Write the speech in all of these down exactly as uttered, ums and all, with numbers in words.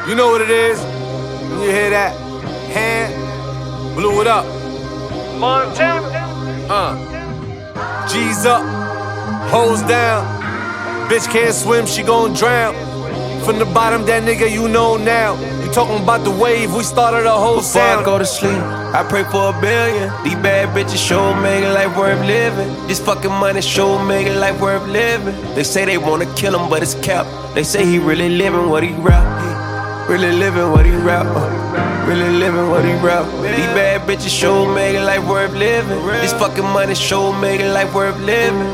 You know what it is. When you hear that, hand, blew it up. Montana. Uh. G's up, hoes down. Bitch can't swim, she gon' drown. From the bottom, that nigga you know now. You talking about the wave, we started a whole Before sound. I go to sleep, I pray for a billion. These bad bitches show making life worth living. This fucking money show making life worth living. They say they wanna kill him, but it's cap. They say he really living what he rap. Really living what he rap. Uh, really living what he rap. These bad bitches show making life worth living. This fucking money show making life worth living.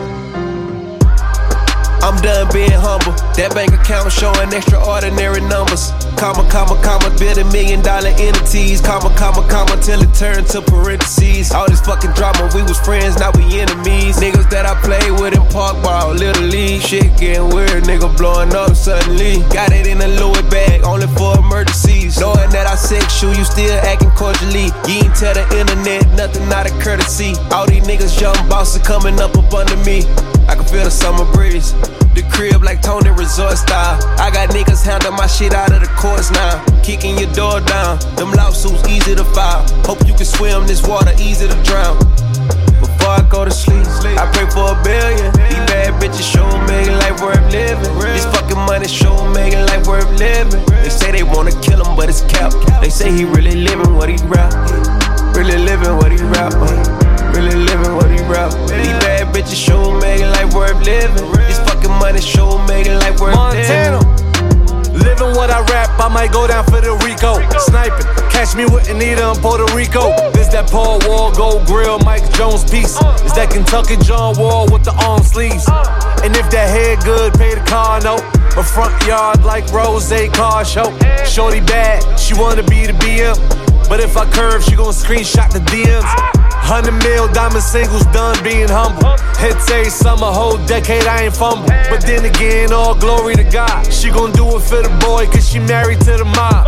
I'm done being humble. That bank account showing extraordinary numbers. Comma, comma, comma, building million dollar entities. Comma, comma, comma, till it turned to parentheses. All this fucking drama, we was friends, now we enemies. Niggas that I played with in park ball, little league. Shit getting weird, nigga blowing up suddenly. Got it in a Louis bag, only for emergencies. Knowing that I sex you, you still acting cordially. You ain't tell the internet, nothing out of courtesy. All these niggas young bosses coming up up under me. I can feel the summer breeze. The crib like Tony Resort style. I got niggas handle my shit out of the courts now. Kicking your door down. Them lawsuits easy to file. Hope you can swim this water, easy to drown. Before I go to sleep, I pray for a billion. These bad bitches show making life worth living. This fucking money show making life worth living. They say they wanna kill him, but it's cap. They say he really living what he rap. Really living what he rap. Really living what he rap. These bad bitches show making life worth living. This fucking money show making life worth Montana. living. Living what I rap, I might go down for the Rico. Sniping, catch me with Anita in Puerto Rico. This that Paul Wall, Gold Grill, Mike Jones piece. It's that Kentucky John Wall with the arm sleeves. And if that head good, pay the car note. A front yard like Rose Car Show. Shorty bad, she wanna be the B M. But if I curve, she gon' screenshot the D Ms. Hundred mil diamond singles done being humble. Hits every summer, whole decade I ain't fumble. But then again, all glory to God. She gon' do it for the boy, cause she married to the mob.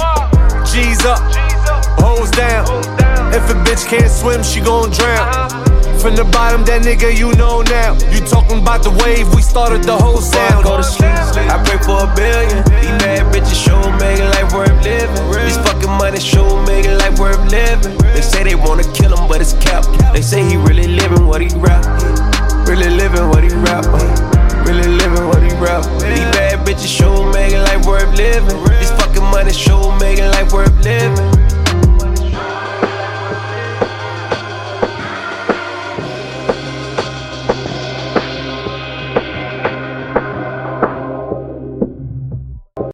G's up, hoes down. If a bitch can't swim, she gon' drown. From the bottom, that nigga you know now. You talking about the wave, we started the whole sound. Before I go to sleep, I pray for a billion. These bad bitches show making life worth living. This fucking money show making life worth living. They say they wanna kill him, but it's cap. They say he really living what he rap. Really living what he rap. Really living what he rap. These bad bitches show making life worth living. This fucking money show making life worth living.